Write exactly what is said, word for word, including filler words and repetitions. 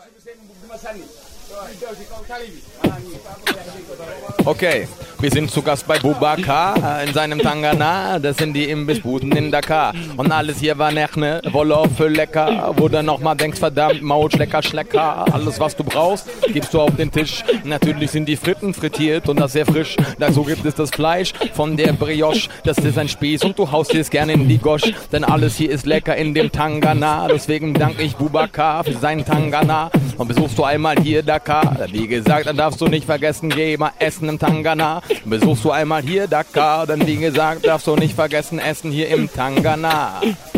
Okay, wir sind zu Gast bei Boubacar in seinem Tangana. Das sind die Imbissbuden in Dakar. Und alles hier war Nechne, Wolle für lecker. Wo du nochmal denkst, verdammt, Maut, Schlecker, Schlecker. Alles, was du brauchst, gibst du auf den Tisch. Natürlich sind die Fritten frittiert und das sehr frisch. Dazu gibt es das Fleisch von der Brioche. Das ist ein Spieß und du haust dir es gerne in die Gosch. Denn alles hier ist lecker in dem Tangana. Deswegen danke ich Boubacar für seinen Tangana. Und besuchst du einmal hier Dakar. Wie gesagt, dann darfst du nicht vergessen, geh mal essen im Tangana. Besuchst du einmal hier Dakar, dann wie gesagt, darfst du nicht vergessen, essen hier im Tangana.